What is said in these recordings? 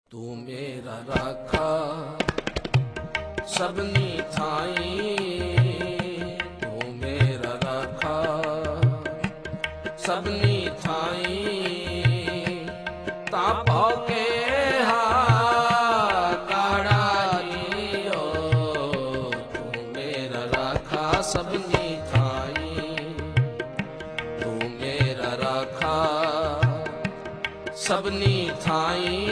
तू मेरा राखा सबनी थाई, तू मेरा राखा सबनी थाई, तापो के हा काड़ा जियो, तू मेरा राखा सबनी थाई, तू मेरा राखा सबनी थाई,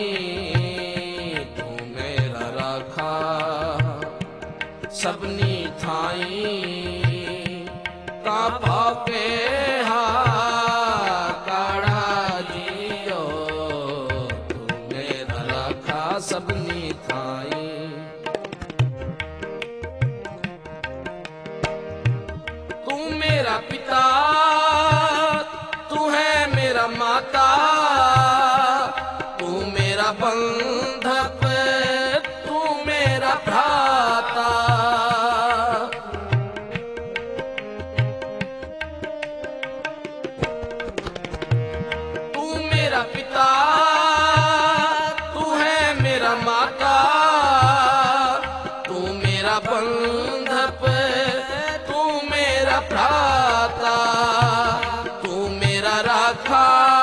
सबनी थाई, तापो के हा काड़ा जियो, तू मेरा राखा सबनी थाई। तू मेरा पिता, तू है मेरा माता, तू मेरा बंधप, तू मेरा भ्राता, पिता तू है मेरा माता, तू मेरा बंधप, तू मेरा भ्राता, तू मेरा राखा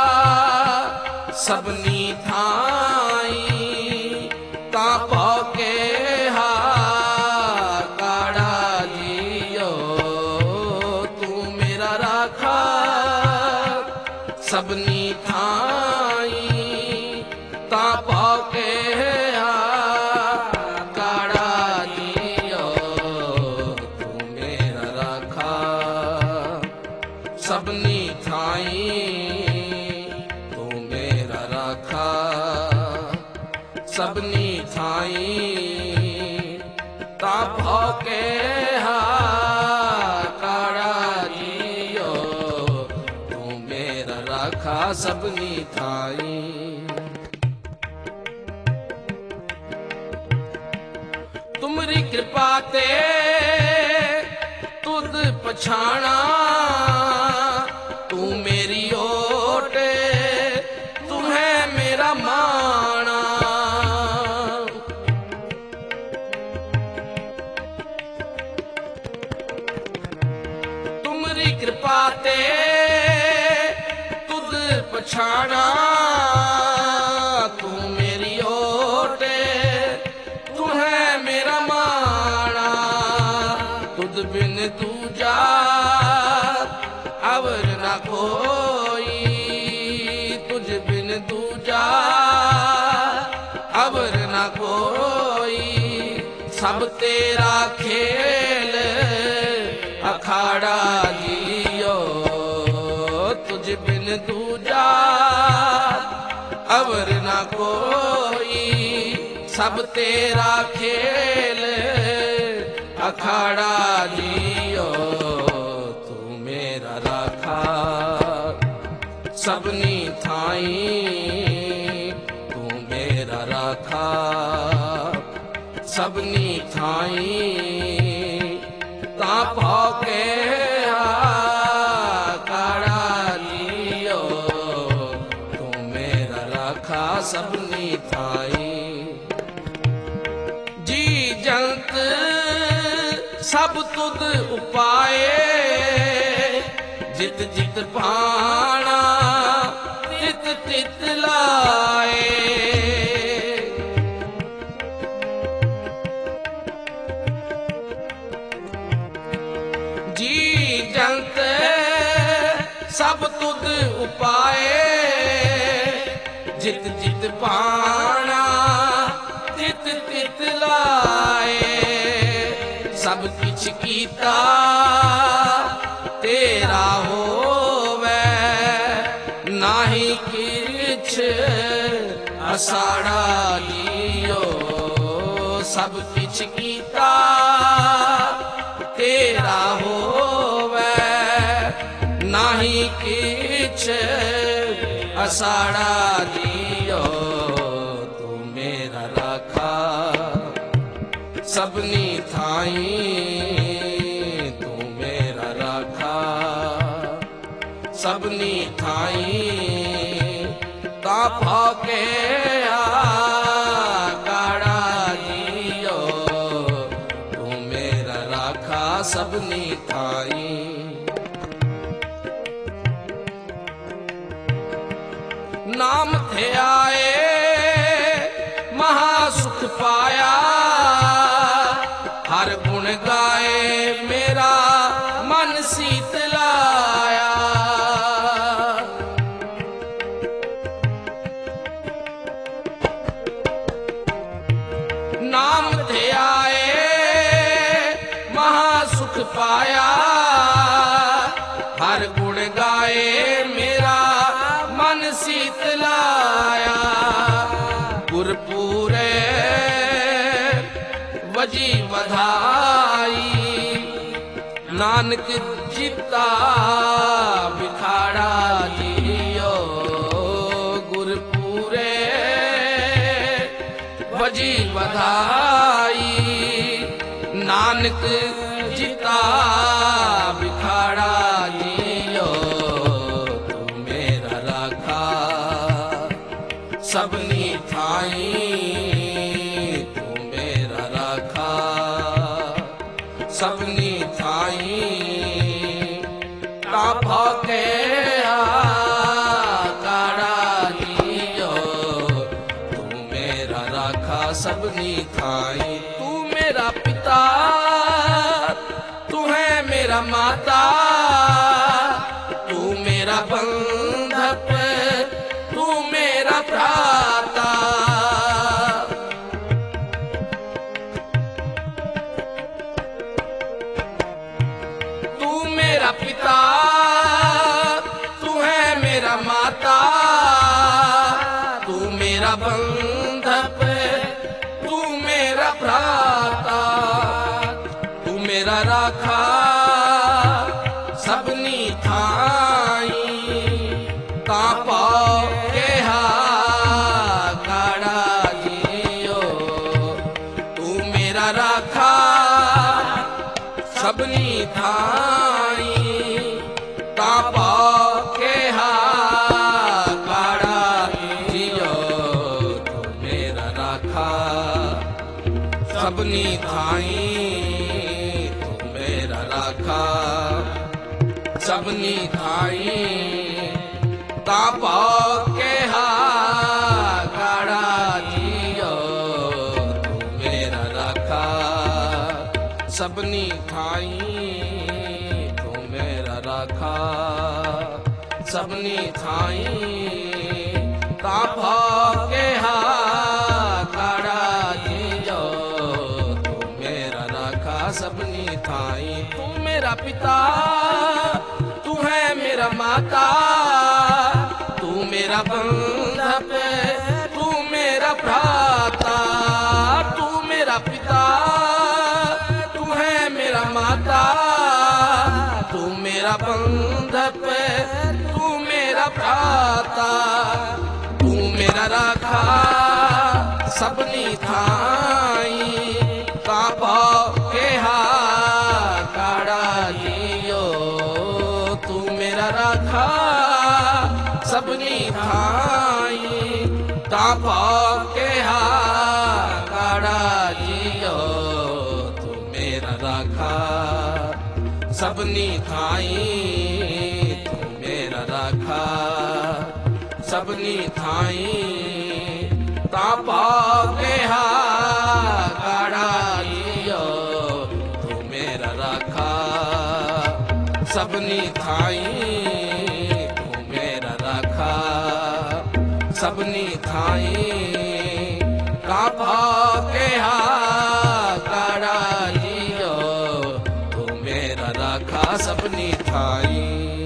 सबनी थाई, तापो के हा काड़ा जियो, तू मेरा राखा सबनी थाई, तापो के हा काड़ा जियो, तू मेरा राखा सबनी थाई, तू मेरा राखा सबनी थाई, तापो के हा राखा सबनी थाई। तुमरी कृपा ते तुद पछाणा, तू मेरी ओट, तू है मेरा माणा, तुमरी कृपा ते पछाणा, तू मेरी ओट, तू है मेरा माणा, तुझ बिन दूजा अवर ना कोई, तुझ बिन दूजा अवर ना कोई, सब तेरा खेल अखाड़ा जियो, तुझ बिन दूजा अवर ना कोई, सब तेरा खेल अखाड़ा जियो, तू मेरा राखा सबनी थाई, तू मेरा राखा सबनी थाई, तापो के सबनी थाई। जी जंत सब तुद उपाए, जित जित पाना तित तित लाए, जी जंत सब तुद उपाए, जित जित पाना तित तित लाए, सब किछ कीता तेरा होवे, नाही किछ असाड़ा लियो, सब किछ कीता तेरा होवे, नाही किछ असाड़ा लियो, तू मेरा राखा सबनी थाई, तू मेरा राखा सबनी थाई, तापो के गुरपुरे वजी वधाई नानक जीता बिखाड़ा जियो गुरपुरे वजी वधाई नानक जीता बिखाड़ा जियो तू मेरा राखा सबनी थाई तू मेरा राखा सबनी थाई ताफा के काड़ा जियो तू मेरा राखा सबनी थाई तू मेरा पिता तू है मेरा माता तू मेरा बंधप तू मेरा भ्राता तू मेरा पिता तू है मेरा माता तू मेरा बंधप तू मेरा भ्राता तू मेरा राखा सबनी थाई तापा के काड़ा जियो तू मेरा राखा सबनी थाई तापा के काड़ा जियो तू मेरा राखा सबनी थाई तू मेरा राखा सबनी थाई तापा के काड़ा जियो तू मेरा राखा सबनी थाई तू मेरा राखा सबनी थाई तापा के काड़ा जियो तू मेरा राखा सबनी थाई तू मेरा पिता तू है मेरा माता तू मेरा बंधप तू मेरा भ्राता तू मेरा पिता तू है मेरा माता तू मेरा बंधप तू मेरा भ्राता तू मेरा राखा सबनी थाई तापा के काड़ा जियो तू मेरा राखा सबनी थाई तापा के काड़ा जियो तू मेरा राखा सबनी थाई तू मेरा राखा सबनी थाई तापा के काड़ा जियो तू मेरा राखा सबनी थाई तू मेरा राखा सबनी थाई तापा के काड़ा जियो तू मेरा राखा सबनी थाई।